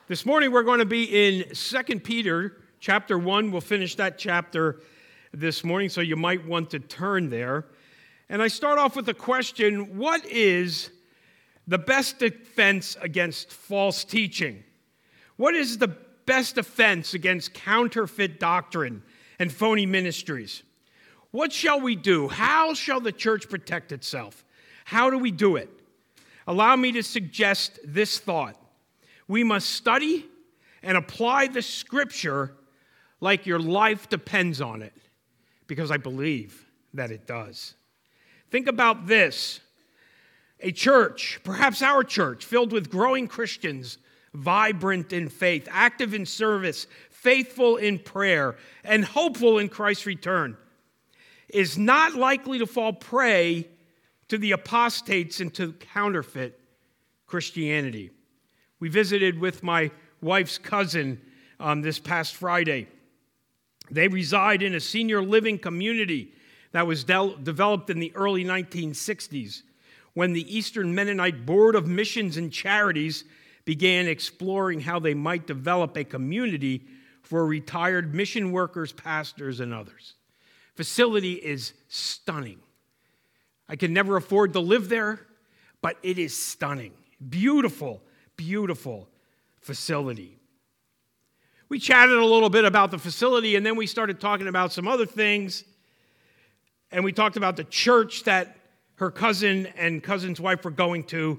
This morning we're going to be in 2 Peter chapter 1. We'll finish that chapter this morning, so you might want to turn there. And I start off with a question: what is the best defense against false teaching? What is the best defense against counterfeit doctrine and phony ministries? What shall we do? How shall the church protect itself? How do we do it? Allow me to suggest this thought. We must study and apply the Scripture like your life depends on it, because I believe that it does. Think about this. A church, perhaps our church, filled with growing Christians, vibrant in faith, active in service, faithful in prayer, and hopeful in Christ's return, is not likely to fall prey to the apostates and to counterfeit Christianity. We visited with my wife's cousin this past Friday. They reside in a senior living community that was developed in the early 1960s, when the Eastern Mennonite Board of Missions and Charities began exploring how they might develop a community for retired mission workers, pastors, and others. Facility is stunning. I can never afford to live there, but it is stunning. Beautiful, beautiful facility. We chatted a little bit about the facility, and then we started talking about some other things. And we talked about the church that her cousin and cousin's wife were going to.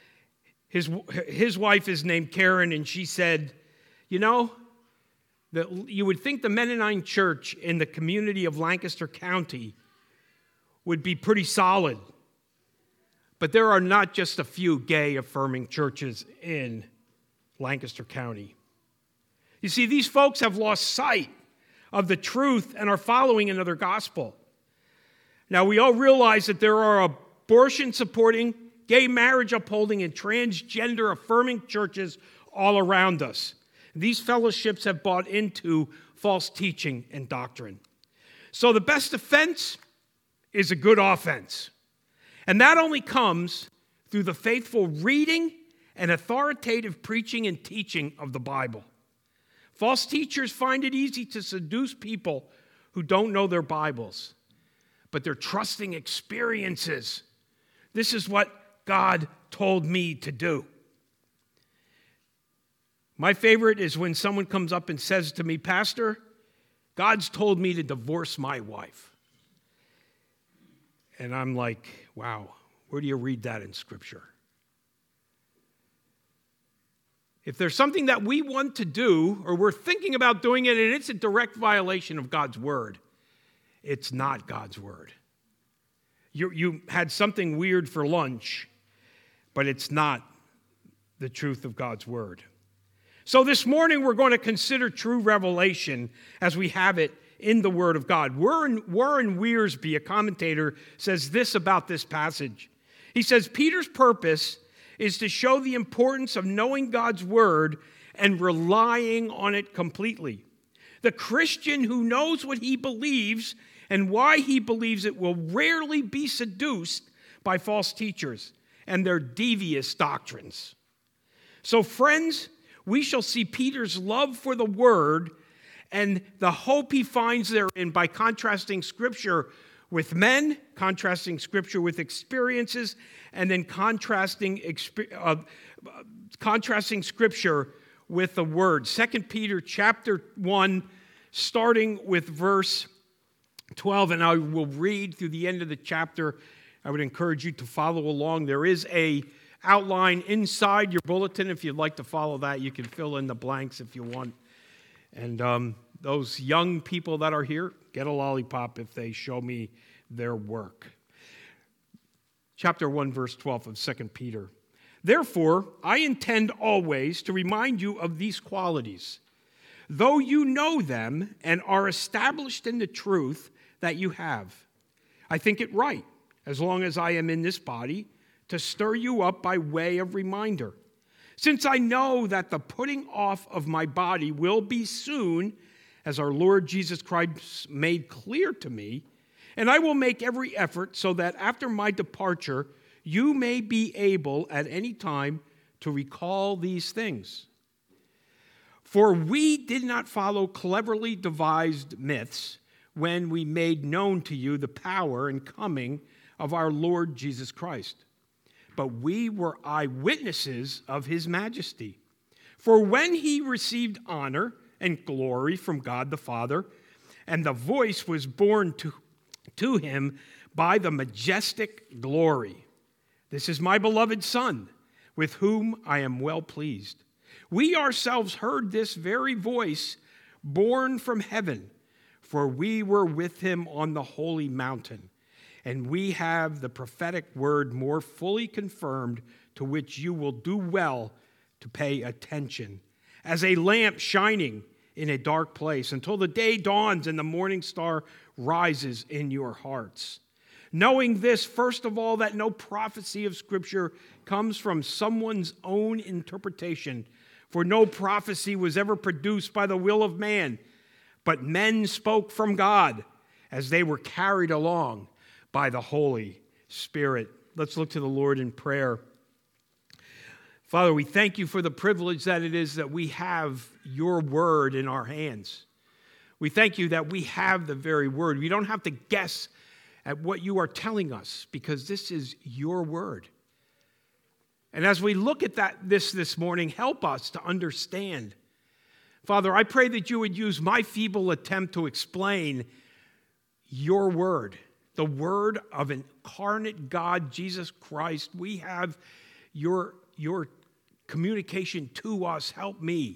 His wife is named Karen, and she said, you know, you would think the Mennonite church in the community of Lancaster County would be pretty solid. But there are not just a few gay-affirming churches in Lancaster County. You see, these folks have lost sight of the truth and are following another gospel. Now, we all realize that there are abortion-supporting, gay marriage-upholding, and transgender-affirming churches all around us. These fellowships have bought into false teaching and doctrine. So the best defense is a good offense. And that only comes through the faithful reading and authoritative preaching and teaching of the Bible. False teachers find it easy to seduce people who don't know their Bibles, but they're trusting experiences. This is what God told me to do. My favorite is when someone comes up and says to me, Pastor, God's told me to divorce my wife. And I'm like, wow, where do you read that in Scripture? If there's something that we want to do, or we're thinking about doing it, and it's a direct violation of God's word, it's not God's word. You had something weird for lunch, but it's not the truth of God's word. So this morning we're going to consider true revelation as we have it in the Word of God. Warren Wiersbe, a commentator, says this about this passage. He says, Peter's purpose is to show the importance of knowing God's Word and relying on it completely. The Christian who knows what he believes and why he believes it will rarely be seduced by false teachers and their devious doctrines. So, friends, we shall see Peter's love for the Word and the hope he finds therein by contrasting Scripture with men, contrasting Scripture with experiences, and then contrasting Scripture with the Word. 2 Peter chapter 1, starting with verse 12, and I will read through the end of the chapter. I would encourage you to follow along. There is a outline inside your bulletin. If you'd like to follow that, you can fill in the blanks if you want. And those young people that are here, get a lollipop if they show me their work. Chapter 1, verse 12 of 2 Peter. Therefore, I intend always to remind you of these qualities, though you know them and are established in the truth that you have. I think it right, as long as I am in this body, to stir you up by way of reminder, since I know that the putting off of my body will be soon, as our Lord Jesus Christ made clear to me, and I will make every effort so that after my departure, you may be able at any time to recall these things. For we did not follow cleverly devised myths when we made known to you the power and coming of our Lord Jesus Christ, but we were eyewitnesses of his majesty. For when he received honor and glory from God the Father, and the voice was borne to him by the majestic glory, "This is my beloved Son, with whom I am well pleased." We ourselves heard this very voice borne from heaven, for we were with him on the holy mountain, and we have the prophetic word more fully confirmed, to which you will do well to pay attention, as a lamp shining in a dark place until the day dawns and the morning star rises in your hearts. Knowing this, first of all, that no prophecy of Scripture comes from someone's own interpretation, for no prophecy was ever produced by the will of man, but men spoke from God as they were carried along by the Holy Spirit. Let's look to the Lord in prayer. Father, we thank you for the privilege that it is that we have your word in our hands. We thank you that we have the very word. We don't have to guess at what you are telling us, because this is your word. And as we look at this morning, help us to understand. Father, I pray that you would use my feeble attempt to explain your word, the word of incarnate God, Jesus Christ. We have your communication to us. Help me,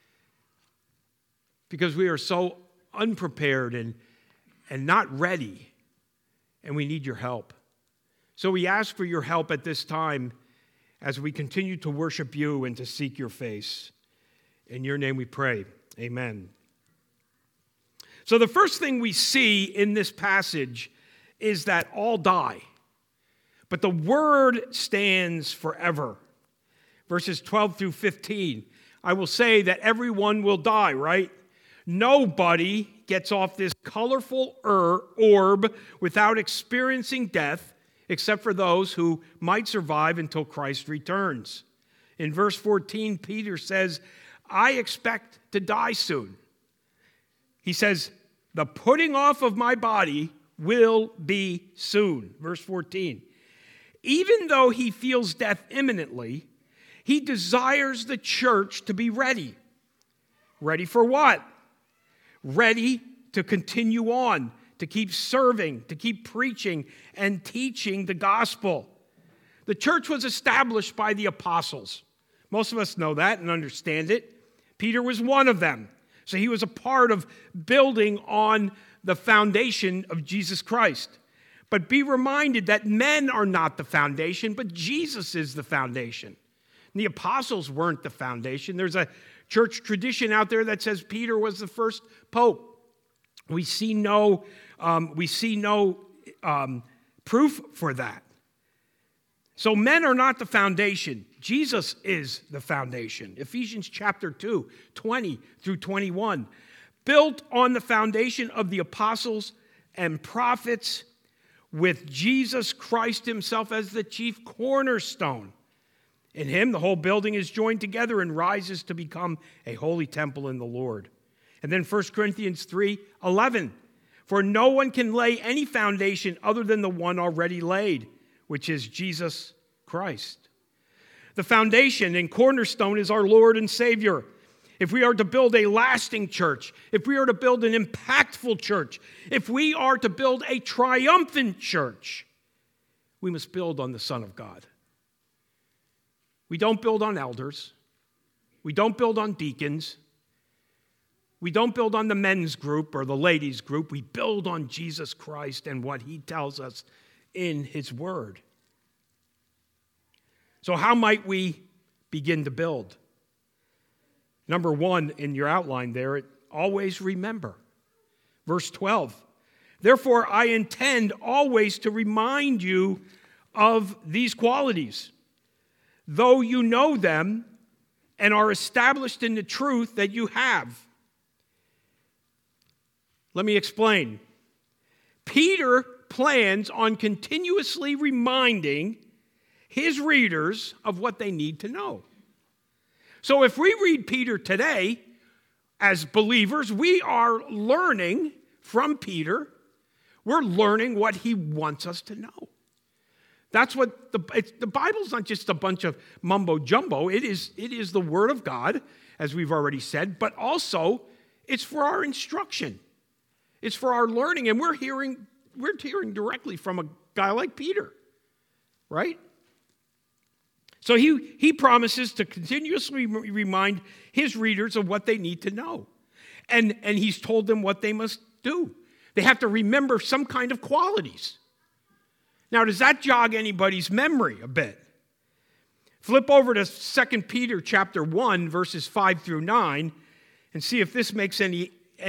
because we are so unprepared and not ready, and we need your help. So we ask for your help at this time as we continue to worship you and to seek your face. In your name we pray. Amen. So the first thing we see in this passage is that all die, but the word stands forever. Verses 12 through 15. I will say that everyone will die, right? Nobody gets off this colorful orb without experiencing death, except for those who might survive until Christ returns. In verse 14, Peter says, I expect to die soon. He says, the putting off of my body will be soon. Verse 14. Even though he feels death imminently, he desires the church to be ready. Ready for what? Ready to continue on, to keep serving, to keep preaching and teaching the gospel. The church was established by the apostles. Most of us know that and understand it. Peter was one of them. So he was a part of building on the foundation of Jesus Christ. But be reminded that men are not the foundation, but Jesus is the foundation. And the apostles weren't the foundation. There's a church tradition out there that says Peter was the first pope. We see no proof for that. So men are not the foundation. Jesus is the foundation. Ephesians chapter 2, 20 through 21. Built on the foundation of the apostles and prophets, with Jesus Christ himself as the chief cornerstone. In him, the whole building is joined together and rises to become a holy temple in the Lord. And then 1 Corinthians 3:11. For no one can lay any foundation other than the one already laid, which is Jesus Christ. The foundation and cornerstone is our Lord and Savior. If we are to build a lasting church, if we are to build an impactful church, if we are to build a triumphant church, we must build on the Son of God. We don't build on elders. We don't build on deacons. We don't build on the men's group or the ladies' group. We build on Jesus Christ and what he tells us in his word. So how might we begin to build? Number one, in your outline there, always remember. Verse 12. Therefore, I intend always to remind you of these qualities, though you know them and are established in the truth that you have. Let me explain. Peter plans on continuously reminding his readers of what they need to know. So if we read Peter today, as believers, we are learning from Peter. We're learning what he wants us to know. That's what the Bible's not just a bunch of mumbo jumbo. It is the Word of God, as we've already said, but also it's for our instruction. It's for our learning, and we're hearing directly from a guy like Peter, right? So he promises to continuously remind his readers of what they need to know. And he's told them what they must do. They have to remember some kind of qualities. Now, does that jog anybody's memory a bit? Flip over to 2 Peter chapter 1, verses 5 through 9, and see if this makes any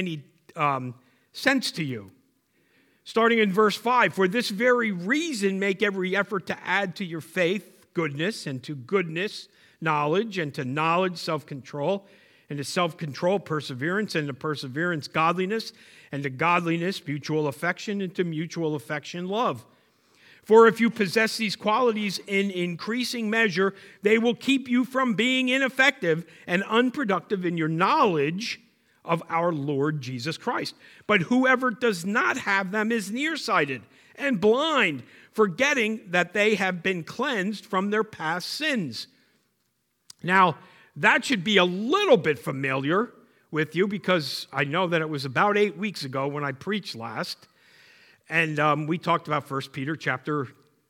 sense to you. Starting in verse 5, for this very reason make every effort to add to your faith goodness, and to goodness knowledge, and to knowledge self-control, and to self-control perseverance, and to perseverance godliness, and to godliness mutual affection, and to mutual affection love. For if you possess these qualities in increasing measure, they will keep you from being ineffective and unproductive in your knowledge of our Lord Jesus Christ. But whoever does not have them is nearsighted and blind, forgetting that they have been cleansed from their past sins. Now, that should be a little bit familiar with you, because I know that it was about 8 weeks ago when I preached last. And we talked about 2 Peter chapter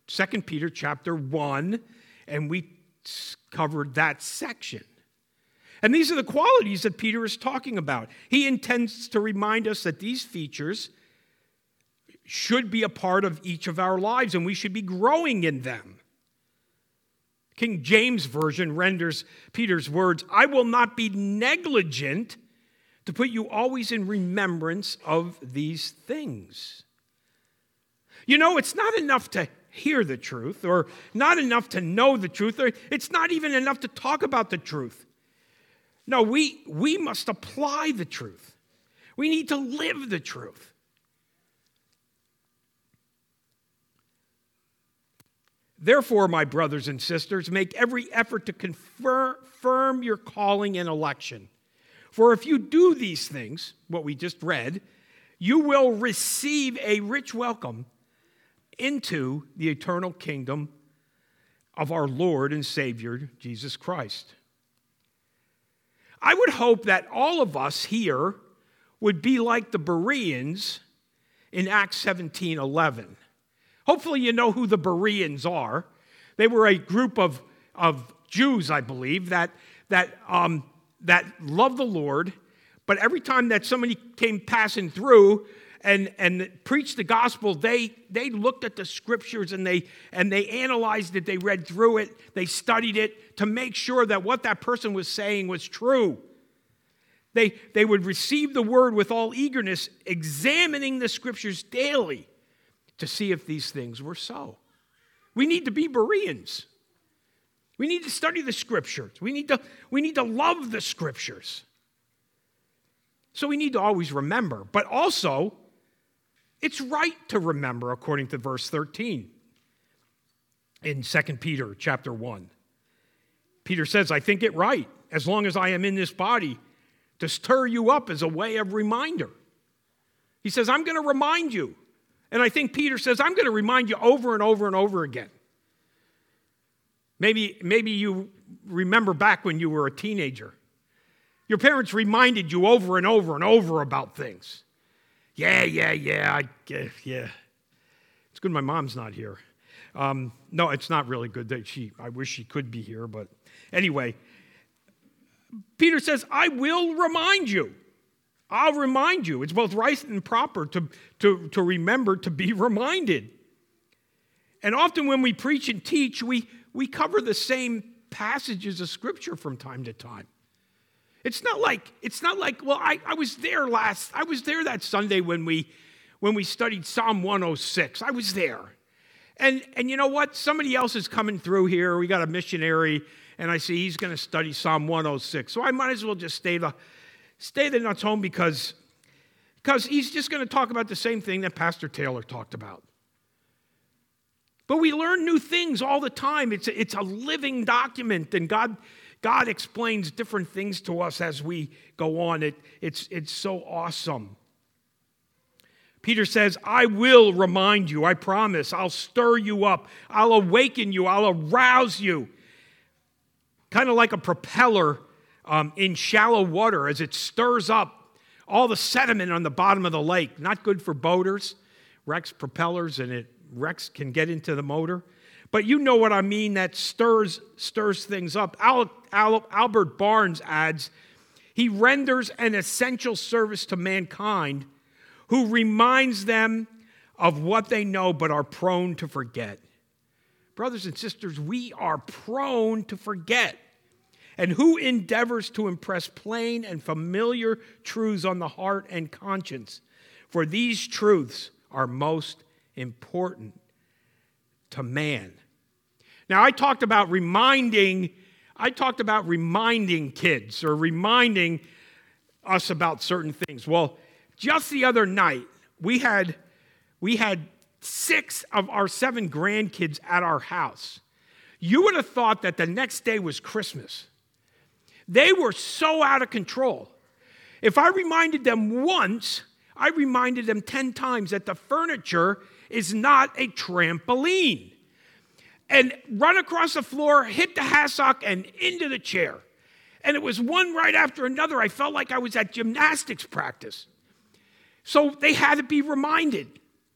1, and we covered that section. And these are the qualities that Peter is talking about. He intends to remind us that these features should be a part of each of our lives, and we should be growing in them. King James Version renders Peter's words, I will not be negligent to put you always in remembrance of these things. You know, it's not enough to hear the truth, or not enough to know the truth, or it's not even enough to talk about the truth. No, we must apply the truth. We need to live the truth. Therefore, my brothers and sisters, make every effort to confirm your calling and election. For if you do these things, what we just read, you will receive a rich welcome into the eternal kingdom of our Lord and Savior, Jesus Christ. I would hope that all of us here would be like the Bereans in Acts 17:11. Hopefully you know who the Bereans are. They were a group of Jews, I believe, that loved the Lord, but every time that somebody came passing through and preached the gospel, they looked at the scriptures and they analyzed it, they read through it, they studied it to make sure that what that person was saying was true. They would receive the word with all eagerness, examining the scriptures daily to see if these things were so. We need to be Bereans. We need to study the scriptures. We need to love the scriptures. So we need to always remember, but also it's right to remember, according to verse 13 in 2 Peter chapter 1. Peter says, I think it right, as long as I am in this body, to stir you up as a way of reminder. He says, I'm going to remind you. And I think Peter says, I'm going to remind you over and over and over again. Maybe you remember back when you were a teenager. Your parents reminded you over and over and over about things. Yeah. It's good my mom's not here. No, it's not really good that I wish she could be here, but anyway. Peter says, I will remind you. I'll remind you. It's both right and proper to remember to be reminded. And often when we preach and teach, we cover the same passages of Scripture from time to time. It's not like, well, I was there that Sunday when we studied Psalm 106. I was there. And you know what? Somebody else is coming through here. We got a missionary, and I see he's going to study Psalm 106. So I might as well just stay the nuts home because he's just going to talk about the same thing that Pastor Taylor talked about. But we learn new things all the time. It's a living document, and God God explains different things to us as we go on. It's so awesome. Peter says, I will remind you, I promise. I'll stir you up. I'll awaken you. I'll arouse you. Kind of like a propeller in shallow water as it stirs up all the sediment on the bottom of the lake. Not good for boaters. Wrecks propellers and wrecks can get into the motor. But you know what I mean, that stirs things up. Albert Barnes adds, he renders an essential service to mankind who reminds them of what they know but are prone to forget. Brothers and sisters, we are prone to forget. And who endeavors to impress plain and familiar truths on the heart and conscience? For these truths are most important to man. Now, I talked about reminding kids or reminding us about certain things. Well, just the other night, we had 6 of our 7 grandkids at our house. You would have thought that the next day was Christmas. They were so out of control. If I reminded them once, I reminded them 10 times that the furniture is not a trampoline. And run across the floor, hit the hassock, and into the chair. And it was one right after another. I felt like I was at gymnastics practice. So they had to be reminded.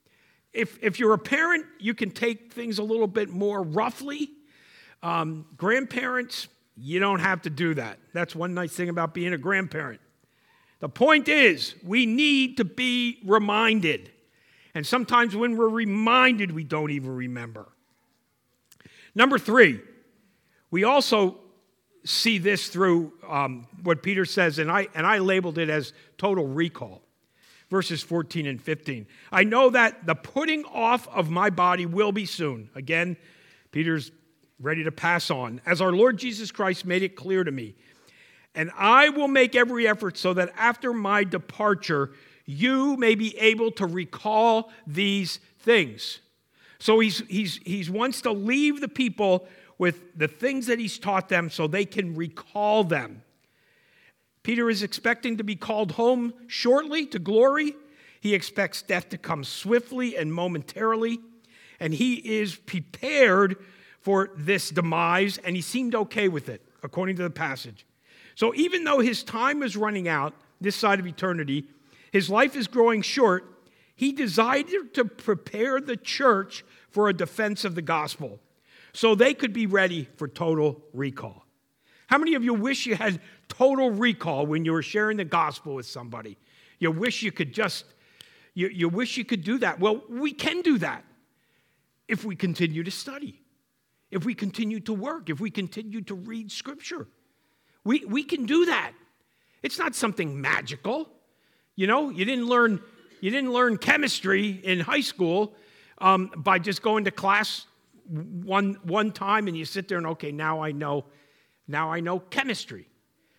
If you're a parent, you can take things a little bit more roughly. Grandparents, you don't have to do that. That's one nice thing about being a grandparent. The point is, we need to be reminded. And sometimes when we're reminded, we don't even remember. Number 3, we also see this through what Peter says, and I labeled it as total recall. Verses 14 and 15. I know that the putting off of my body will be soon. Again, Peter's ready to pass on. As our Lord Jesus Christ made it clear to me. And I will make every effort so that after my departure, you may be able to recall these things. So he wants to leave the people with the things that he's taught them so they can recall them. Peter is expecting to be called home shortly to glory. He expects death to come swiftly and momentarily. And he is prepared for this demise, and he seemed okay with it, according to the passage. So even though his time is running out, this side of eternity, his life is growing short, he desired to prepare the church for a defense of the gospel so they could be ready for total recall. How many of you wish you had total recall when you were sharing the gospel with somebody? You wish you could you wish you could do that. Well, we can do that if we continue to study, if we continue to work, if we continue to read Scripture. We can do that. It's not something magical. You know, you didn't learn chemistry in high school by just going to class one time and you sit there and, okay, now I know chemistry.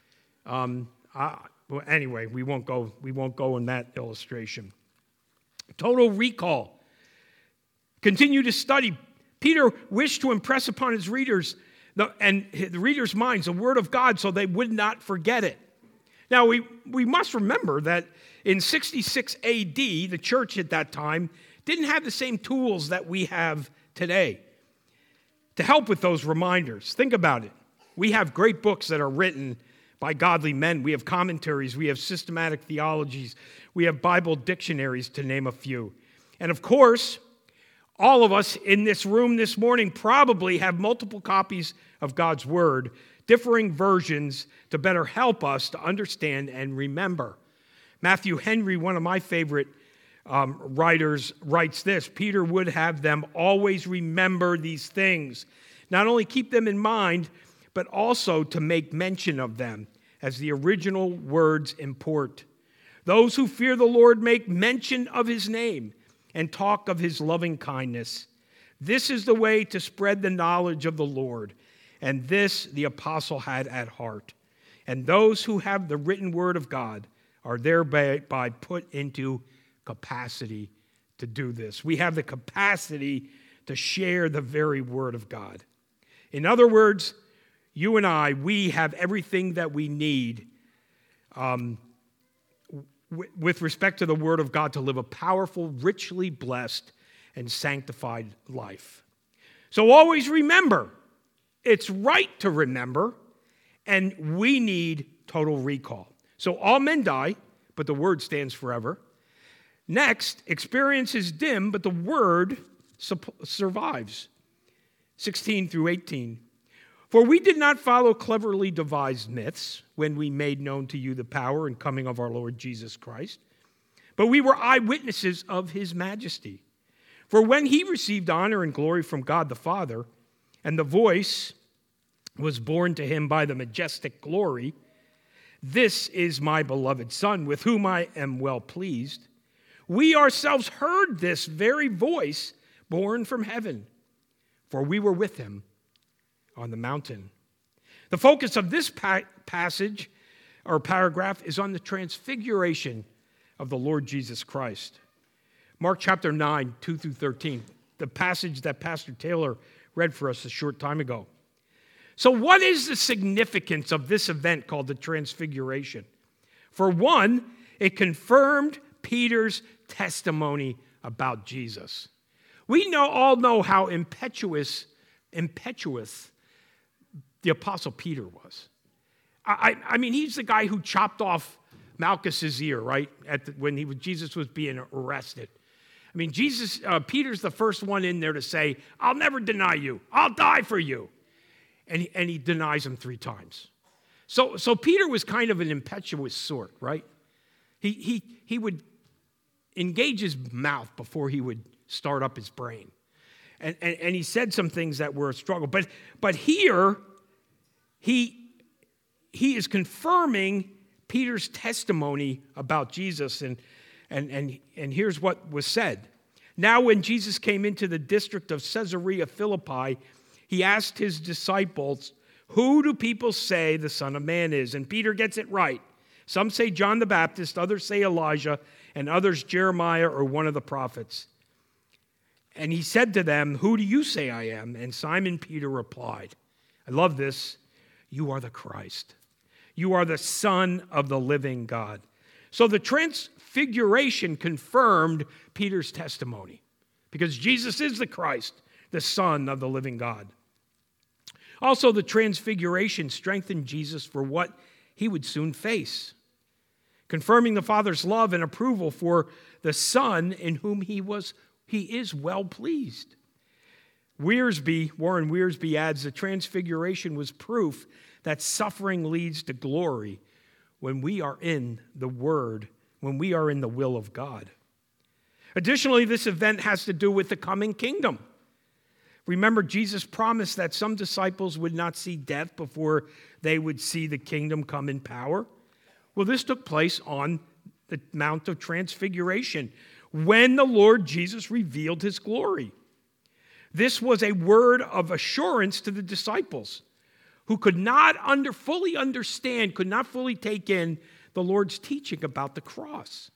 Anyway, we won't go in that illustration. Total recall. Continue to study. Peter wished to impress upon his readers and the readers' minds the word of God so they would not forget it. Now, we must remember that in 66 AD, the church at that time didn't have the same tools that we have today to help with those reminders. Think about it. We have great books that are written by godly men. We have commentaries. We have systematic theologies. We have Bible dictionaries, to name a few. And of course, all of us in this room this morning probably have multiple copies of God's Word, differing versions to better help us to understand and remember. Matthew Henry, one of my favorite writers, writes this: Peter would have them always remember these things, not only keep them in mind, but also to make mention of them, as the original words import. Those who fear the Lord make mention of his name and talk of his loving kindness. This is the way to spread the knowledge of the Lord, and this the apostle had at heart. And those who have the written word of God are thereby put into capacity to do this. We have the capacity to share the very word of God. In other words, you and I, we have everything that we need with respect to the Word of God to live a powerful, richly blessed, and sanctified life. So always remember, it's right to remember, and we need total recall. So all men die, but the Word stands forever. Next, experience is dim, but the Word survives. 16 through 18. For we did not follow cleverly devised myths when we made known to you the power and coming of our Lord Jesus Christ, but we were eyewitnesses of his majesty. For when he received honor and glory from God the Father, and the voice was borne to him by the majestic glory, "This is my beloved Son, with whom I am well pleased," we ourselves heard this very voice borne from heaven, for we were with him on the mountain. The focus of this passage or paragraph is on the transfiguration of the Lord Jesus Christ. Mark chapter 9, 2 through 13, the passage that Pastor Taylor read for us a short time ago. So what is the significance of this event called the Transfiguration? For one, it confirmed Peter's testimony about Jesus. We all know how impetuous the Apostle Peter was. I mean, he's the guy who chopped off Malchus's ear, right, when Jesus was being arrested. I mean, Peter's the first one in there to say, "I'll never deny you. I'll die for you." And he denies him 3 times. So Peter was kind of an impetuous sort, right? He would engage his mouth before he would start up his brain. And he said some things that were a struggle. But here, he is confirming Peter's testimony about Jesus. And here's what was said. Now when Jesus came into the district of Caesarea Philippi, he asked his disciples, "Who do people say the Son of Man is?" And Peter gets it right. Some say John the Baptist, others say Elijah, and others Jeremiah or one of the prophets. And he said to them, "Who do you say I am?" And Simon Peter replied, I love this, "You are the Christ. You are the Son of the living God." So the Transfiguration confirmed Peter's testimony because Jesus is the Christ, the Son of the living God. Also, the Transfiguration strengthened Jesus for what he would soon face, confirming the Father's love and approval for the Son in whom he is well pleased. Warren Wiersbe adds, the Transfiguration was proof that suffering leads to glory when we are in the Word, when we are in the will of God. Additionally, this event has to do with the coming kingdom. Remember, Jesus promised that some disciples would not see death before they would see the kingdom come in power. Well, this took place on the Mount of Transfiguration when the Lord Jesus revealed his glory. This was a word of assurance to the disciples who could not fully understand, could not fully take in the Lord's teaching about the cross.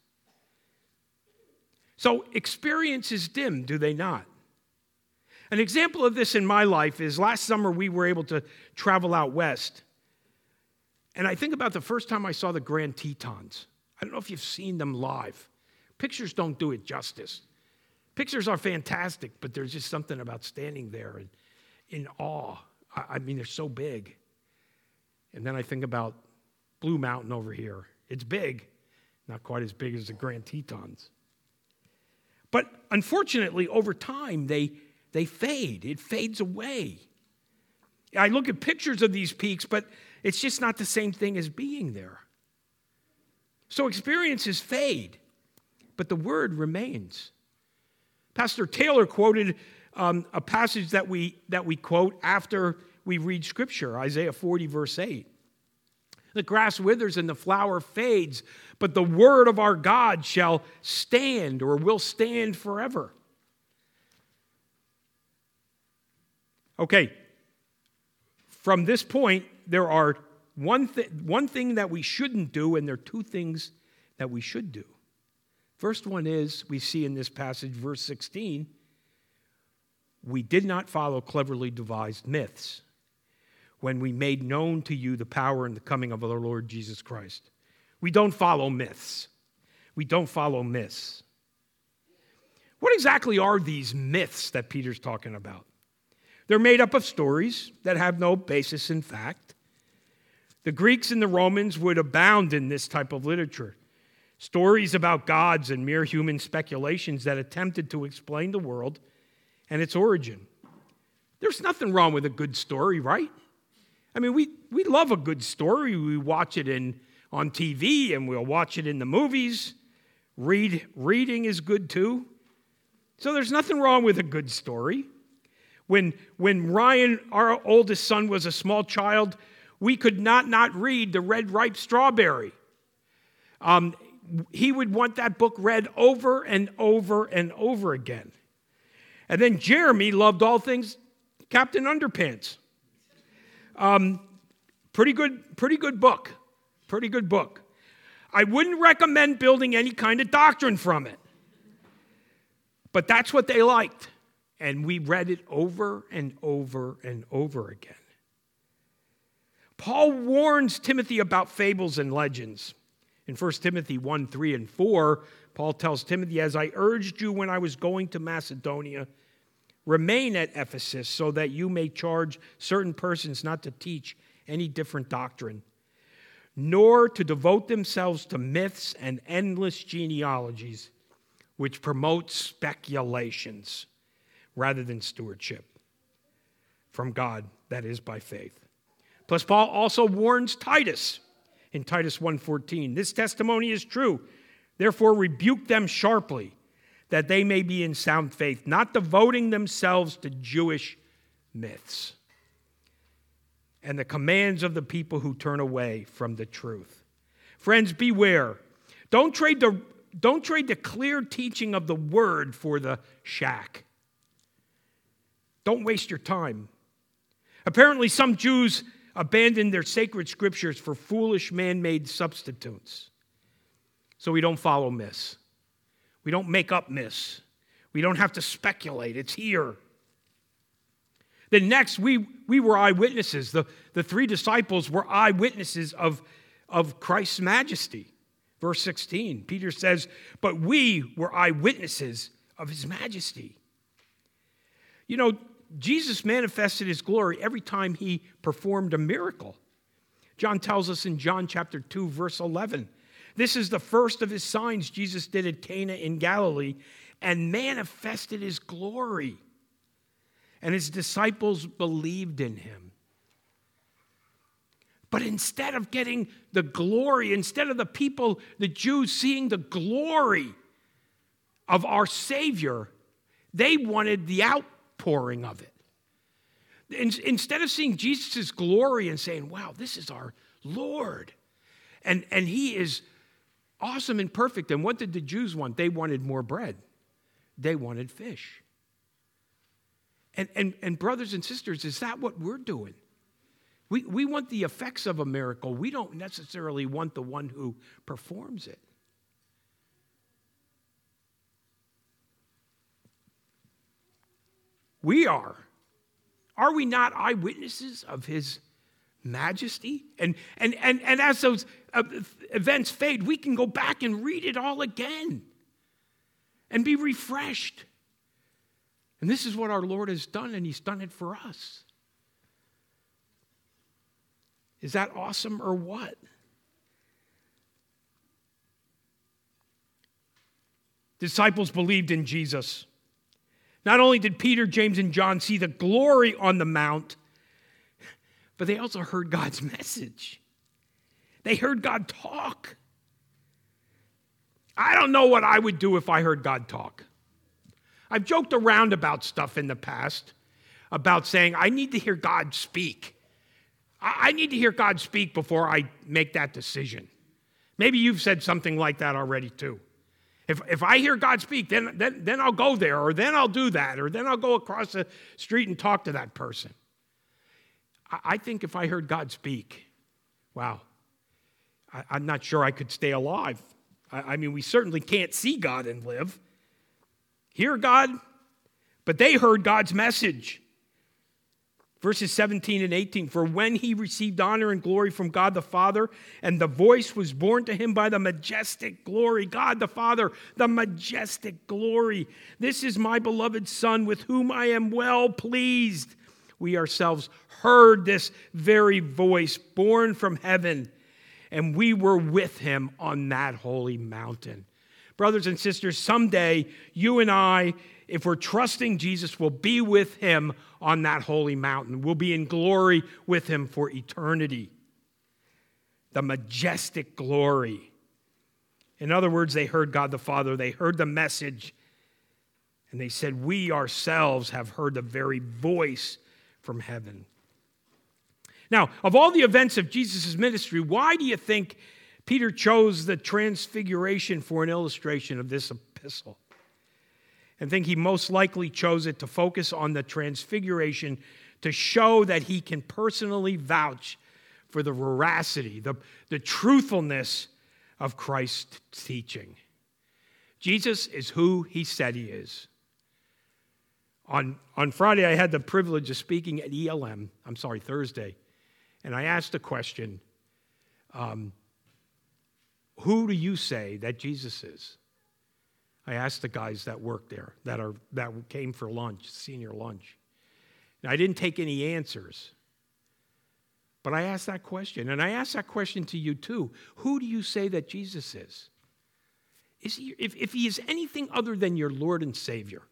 So experience is dim, do they not? An example of this in my life is last summer we were able to travel out west. And I think about the first time I saw the Grand Tetons. I don't know if you've seen them live. Pictures don't do it justice. Pictures are fantastic, but there's just something about standing there and in awe. I mean, they're so big. And then I think about Blue Mountain over here. It's big, not quite as big as the Grand Tetons. But unfortunately, over time, they fade. It fades away. I look at pictures of these peaks, but it's just not the same thing as being there. So experiences fade, but the word remains. Pastor Taylor quoted a passage that we quote after we read Scripture, Isaiah 40, verse 8. The grass withers and the flower fades, but the word of our God shall stand or will stand forever. Okay, from this point, there are one thing that we shouldn't do, and there are 2 things that we should do. First one is, we see in this passage, verse 16, we did not follow cleverly devised myths. when we made known to you the power and the coming of our Lord Jesus Christ. We don't follow myths. We don't follow myths. What exactly are these myths that Peter's talking about? They're made up of stories that have no basis in fact. The Greeks and the Romans would abound in this type of literature. Stories about gods and mere human speculations that attempted to explain the world and its origin. There's nothing wrong with a good story, right? I mean, we love a good story. We watch it on TV and we'll watch it in the movies. Reading is good too. So there's nothing wrong with a good story. When Ryan, our oldest son, was a small child, we could not read The Red Ripe Strawberry. He would want that book read over and over and over again. And then Jeremy loved all things Captain Underpants. Pretty good book. Pretty good book. I wouldn't recommend building any kind of doctrine from it. But that's what they liked. And we read it over and over and over again. Paul warns Timothy about fables and legends. In 1 Timothy 1, 3, and 4, Paul tells Timothy, as I urged you when I was going to Macedonia, remain at Ephesus so that you may charge certain persons not to teach any different doctrine, nor to devote themselves to myths and endless genealogies, which promote speculations rather than stewardship from God, that is by faith. Plus, Paul also warns Titus in Titus 1:14, this testimony is true. Therefore, rebuke them sharply, that they may be in sound faith, not devoting themselves to Jewish myths and the commands of the people who turn away from the truth. Friends, beware. Don't trade the clear teaching of the word for the shack. Don't waste your time. Apparently, some Jews abandoned their sacred scriptures for foolish man-made substitutes. So we don't follow myths. We don't make up myths. We don't have to speculate. It's here. Then next, we were eyewitnesses. The three disciples were eyewitnesses of Christ's majesty. Verse 16, Peter says, but we were eyewitnesses of his majesty. You know, Jesus manifested his glory every time he performed a miracle. John tells us in John chapter 2, verse 11, this is the first of his signs Jesus did at Cana in Galilee and manifested his glory. And his disciples believed in him. But instead of getting the glory, instead of the people, the Jews seeing the glory of our Savior, they wanted the outpouring of it. Instead of seeing Jesus' glory and saying, wow, this is our Lord, and he is awesome and perfect. And what did the Jews want? They wanted more bread. They wanted fish. And brothers and sisters, is that what we're doing? We want the effects of a miracle. We don't necessarily want the one who performs it. We are. Are we not eyewitnesses of his majesty? And as those events fade, we can go back and read it all again and be refreshed. And this is what our Lord has done, and he's done it for us. Is that awesome or what? Disciples believed in Jesus. Not only did Peter, James, and John see the glory on the mount, but they also heard God's message. They heard God talk. I don't know what I would do if I heard God talk. I've joked around about stuff in the past, about saying, I need to hear God speak. I need to hear God speak before I make that decision. Maybe you've said something like that already too. If I hear God speak, then I'll go there, or then I'll do that, or then I'll go across the street and talk to that person. I think if I heard God speak, wow, I'm not sure I could stay alive. I mean, we certainly can't see God and live. Hear God, but they heard God's message. Verses 17 and 18, for when he received honor and glory from God the Father, and the voice was borne to him by the majestic glory, God the Father, the majestic glory. This is my beloved Son, with whom I am well pleased. We ourselves heard this very voice born from heaven, and we were with him on that holy mountain. Brothers and sisters, someday you and I, if we're trusting Jesus, will be with him on that holy mountain. We'll be in glory with him for eternity. The majestic glory. In other words, they heard God the Father. They heard the message. And they said, we ourselves have heard the very voice from heaven. Now, of all the events of Jesus' ministry, why do you think Peter chose the transfiguration for an illustration of this epistle? I think he most likely chose it to focus on the transfiguration to show that he can personally vouch for the veracity, the truthfulness of Christ's teaching. Jesus is who he said he is. On Friday, I had the privilege of speaking at Thursday, and I asked the question, who do you say that Jesus is? I asked the guys that work there, that came for lunch, senior lunch. And I didn't take any answers. But I asked that question, and I asked that question to you too. Who do you say that Jesus is? If he is anything other than your Lord and Savior,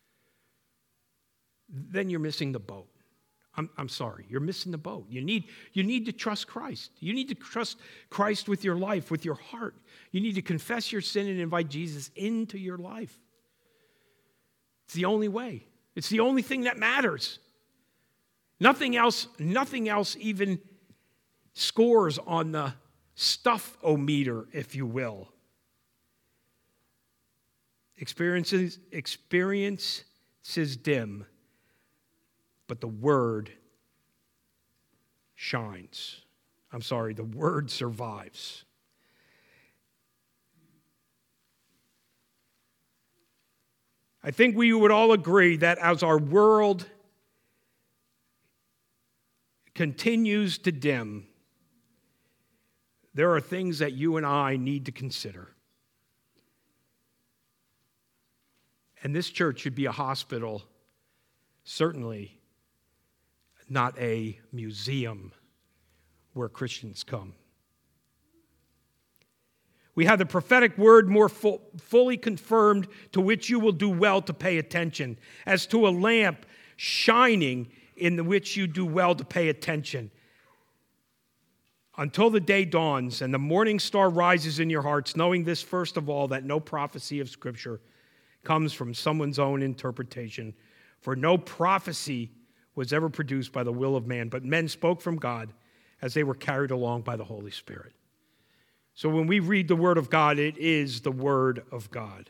then you're missing the boat. I'm sorry, you're missing the boat. You need to trust Christ. You need to trust Christ with your life, with your heart. You need to confess your sin and invite Jesus into your life. It's the only way. It's the only thing that matters. Nothing else even scores on the stuff-o-meter, if you will. Experiences dim, but the word shines. The word survives. I think we would all agree that as our world continues to dim, there are things that you and I need to consider. And this church should be a hospital, certainly not a museum where Christians come. We have the prophetic word more fully confirmed, to which you will do well to pay attention, as to a lamp shining in which you do well to pay attention, until the day dawns and the morning star rises in your hearts, knowing this first of all, that no prophecy of Scripture comes from someone's own interpretation. For no prophecy was ever produced by the will of man, but men spoke from God as they were carried along by the Holy Spirit. So when we read the Word of God, it is the Word of God.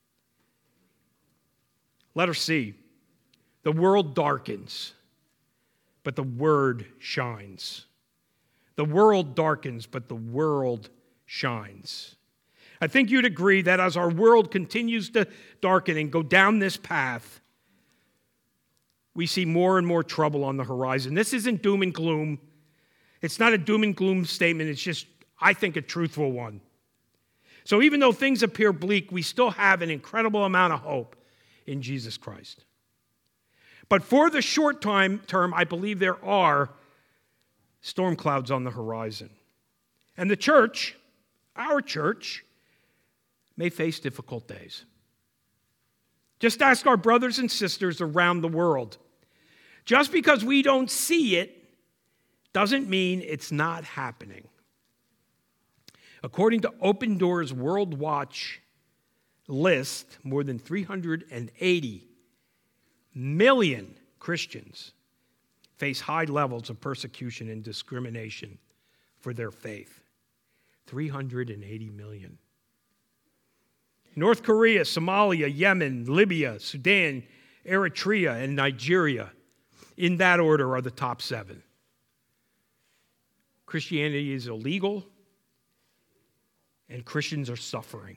Letter C, the world darkens, but the Word shines. The world darkens, but the world shines. I think you'd agree that as our world continues to darken and go down this path, we see more and more trouble on the horizon. This isn't doom and gloom. It's not a doom and gloom statement. It's just, I think, a truthful one. So even though things appear bleak, we still have an incredible amount of hope in Jesus Christ. But for the short term, I believe there are storm clouds on the horizon. And the church, our church, may face difficult days. Just ask our brothers and sisters around the world. Just because we don't see it doesn't mean it's not happening. According to Open Doors World Watch list, more than 380 million Christians face high levels of persecution and discrimination for their faith. 380 million. North Korea, Somalia, Yemen, Libya, Sudan, Eritrea, and Nigeria, in that order, are the top 7. Christianity is illegal, and Christians are suffering.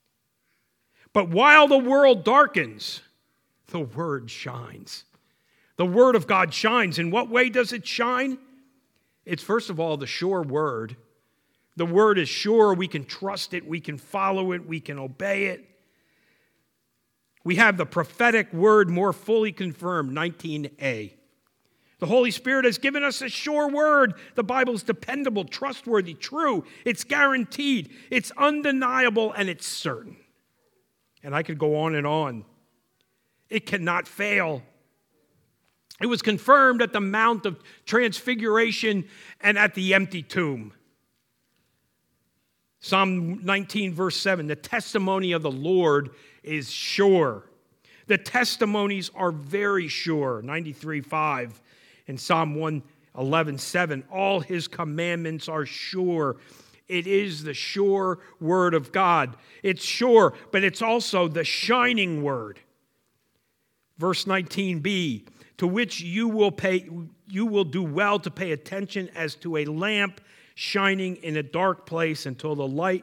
But while the world darkens, the word shines. The Word of God shines. In what way does it shine? It's first of all the sure Word. The Word is sure. We can trust it. We can follow it. We can obey it. We have the prophetic Word more fully confirmed, 19a. The Holy Spirit has given us a sure Word. The Bible is dependable, trustworthy, true. It's guaranteed. It's undeniable, and it's certain. And I could go on and on. It cannot fail. It was confirmed at the Mount of Transfiguration and at the empty tomb. Psalm 19, verse 7, the testimony of the Lord is sure. The testimonies are very sure. 93:5 and Psalm 111:7, all his commandments are sure. It is the sure word of God. It's sure, but it's also the shining word. Verse 19b, to which you will do well to pay attention as to a lamp shining in a dark place until the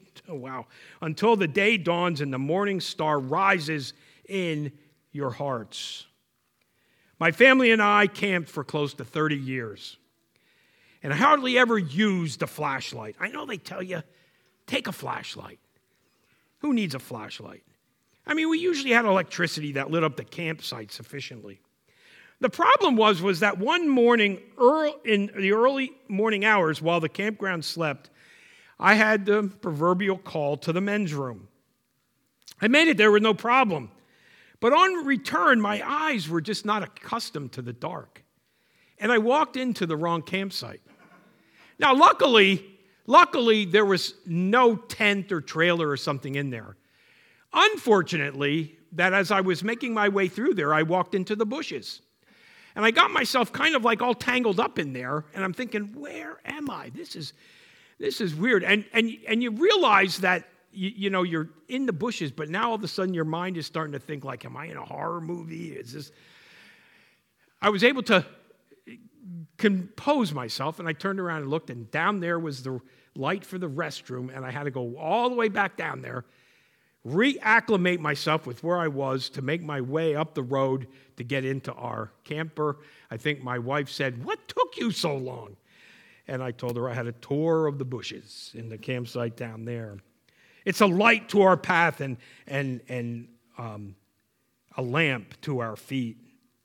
day dawns and the morning star rises in your hearts. My family and I camped for close to 30 years, and I hardly ever used a flashlight. I know they tell you, take a flashlight. Who needs a flashlight? I mean, we usually had electricity that lit up the campsite sufficiently. The problem was that one morning, in the early morning hours, while the campground slept, I had the proverbial call to the men's room. I made it there with no problem. But on return, my eyes were just not accustomed to the dark. And I walked into the wrong campsite. Now, luckily, there was no tent or trailer or something in there. Unfortunately, that as I was making my way through there, I walked into the bushes. And I got myself kind of like all tangled up in there, and I'm thinking, where am I? This is weird. And you realize that you know you're in the bushes, but now all of a sudden your mind is starting to think like, am I in a horror movie? Is this? I was able to compose myself, and I turned around and looked, and down there was the light for the restroom, and I had to go all the way back down there, reacclimate myself with where I was to make my way up the road to get into our camper. I think my wife said, "What took you so long?" And I told her I had a tour of the bushes in the campsite down there. It's a light to our path and a lamp to our feet.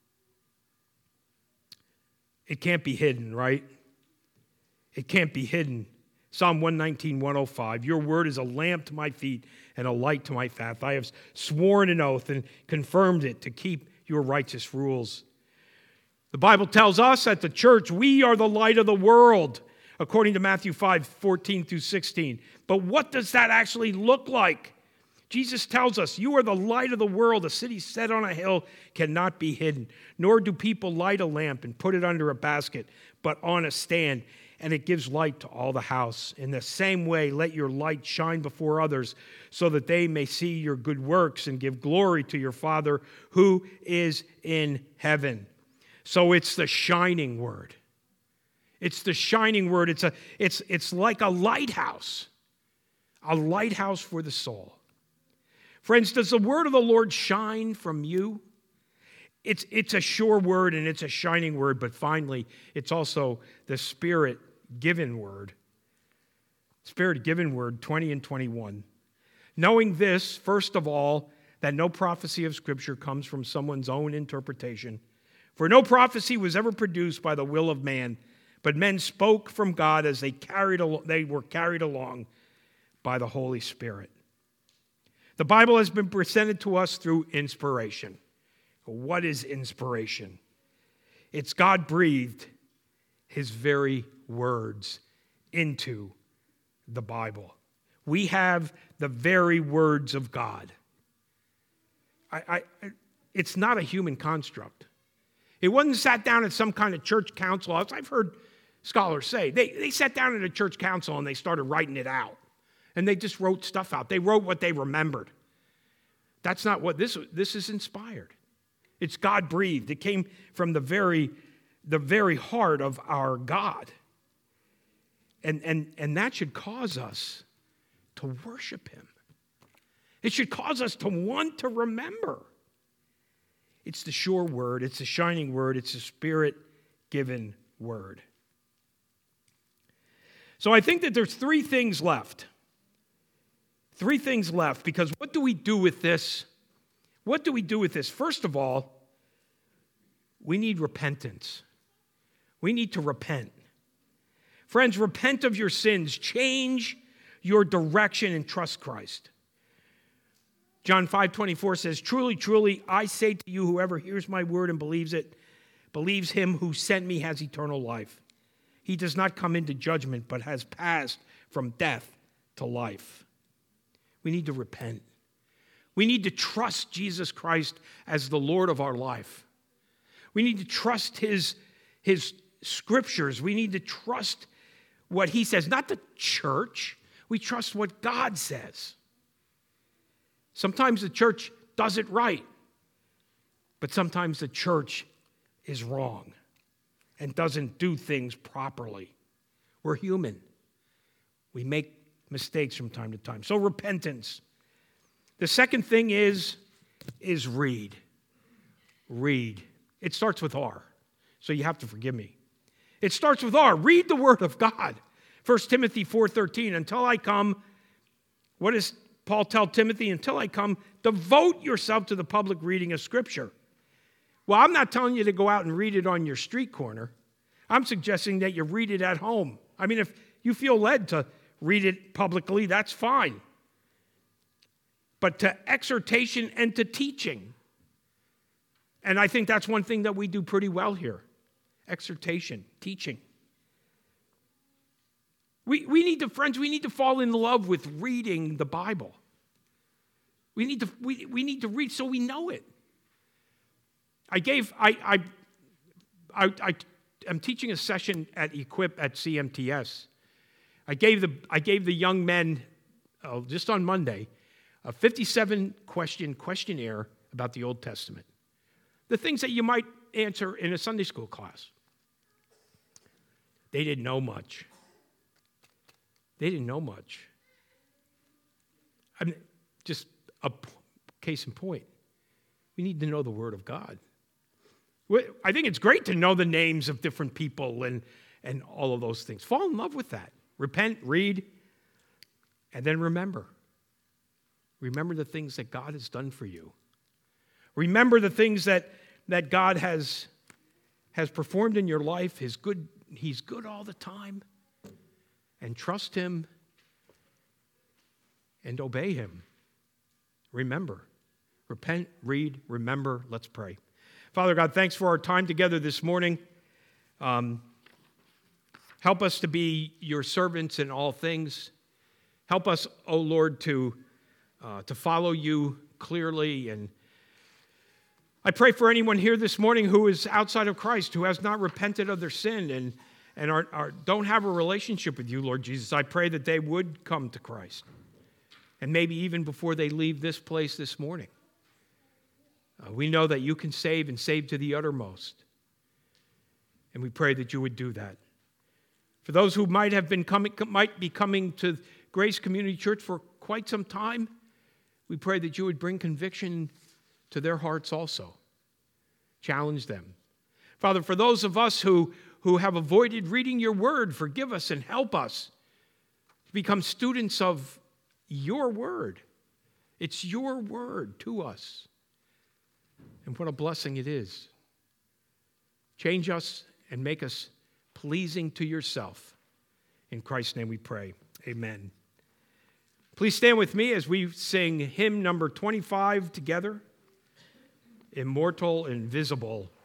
It can't be hidden, right? It can't be hidden. Psalm 119, 105, your word is a lamp to my feet and a light to my path. I have sworn an oath and confirmed it to keep your righteous rules. The Bible tells us at the church, we are the light of the world, according to Matthew 5, 14 through 16. But what does that actually look like? Jesus tells us, you are the light of the world. A city set on a hill cannot be hidden. Nor do people light a lamp and put it under a basket, but on a stand, and it gives light to all the house. In the same way, let your light shine before others, so that they may see your good works and give glory to your Father who is in heaven. So it's the shining word. It's the shining word. It's like a lighthouse for the soul. Friends, does the word of the Lord shine from you? It's a sure word and it's a shining word, but finally, it's also the Spirit-given word. Spirit-given word, 20 and 21. Knowing this, first of all, that no prophecy of Scripture comes from someone's own interpretation. For no prophecy was ever produced by the will of man, but men spoke from God as they were carried along by the Holy Spirit. The Bible has been presented to us through inspiration. What is inspiration? It's God breathed his very words into the Bible. We have the very words of God. It's not a human construct. It wasn't sat down at some kind of church council. I've heard scholars say they sat down at a church council and they started writing it out. And they just wrote stuff out. They wrote what they remembered. That's not what this is inspired. It's God breathed. It came from the very heart of our God. And that should cause us to worship him. It should cause us to want to remember. It's the sure word. It's the shining word. It's the Spirit-given word. So I think that there's three things left. Three things left, because what do we do with this? What do we do with this? First of all, we need repentance. We need to repent. Friends, repent of your sins. Change your direction and trust Christ. John 5:24 says, "Truly, truly, I say to you, whoever hears my word and believes it, believes him who sent me, has eternal life. He does not come into judgment, but has passed from death to life." We need to repent. We need to trust Jesus Christ as the Lord of our life. We need to trust his scriptures. We need to trust what he says, not the church. We trust what God says. Sometimes the church does it right, but sometimes the church is wrong and doesn't do things properly. We're human. We make mistakes from time to time. So repentance. The second thing is read. Read. It starts with R, so you have to forgive me. It starts with R. Read the Word of God. 1 Timothy 4:13, until I come, what does Paul tell Timothy? Until I come, devote yourself to the public reading of Scripture. Well, I'm not telling you to go out and read it on your street corner. I'm suggesting that you read it at home. I mean, if you feel led to read it publicly, that's fine. But to exhortation and to teaching. And I think that's one thing that we do pretty well here. Exhortation, teaching. We need to fall in love with reading the Bible. We need to read so we know it. I'm teaching a session at Equip at CMTS. I gave the young men just on Monday a 57-question questionnaire about the Old Testament. The things that you might answer in a Sunday school class. They didn't know much. They didn't know much. I mean, just a case in point. We need to know the Word of God. I think it's great to know the names of different people and all of those things. Fall in love with that. Repent, read, and then remember. Remember the things that God has done for you. Remember the things that God has performed in your life. He's good all the time. And trust him and obey him. Remember. Repent, read, remember. Let's pray. Father God, thanks for our time together this morning. Help us to be your servants in all things. Help us, O Lord, to follow you clearly. And I pray for anyone here this morning who is outside of Christ, who has not repented of their sin and don't have a relationship with you, Lord Jesus. I pray that they would come to Christ. And maybe even before they leave this place this morning. We know that you can save and save to the uttermost. And we pray that you would do that. For those who might be coming to Grace Community Church for quite some time, we pray that you would bring conviction to their hearts also. Challenge them. Father, for those of us who have avoided reading your word, forgive us and help us to become students of your word. It's your word to us. And what a blessing it is. Change us and make us pleasing to yourself. In Christ's name we pray. Amen. Please stand with me as we sing hymn number 25 together. Immortal, Invisible.